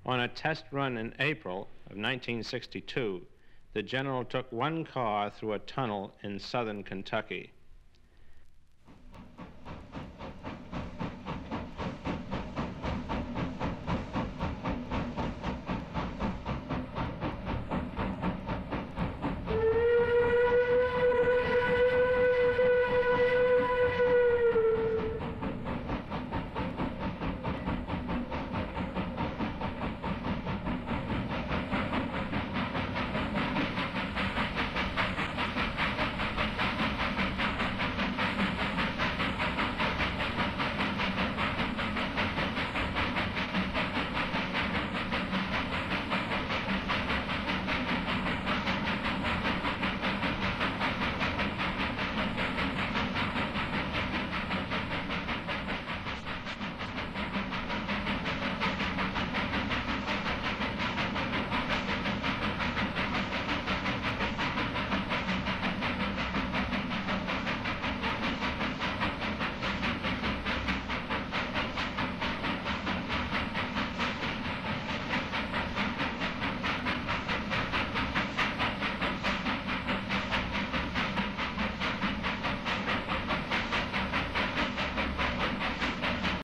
On a test run in April of 1962, the General took one car through a tunnel in southern Kentucky.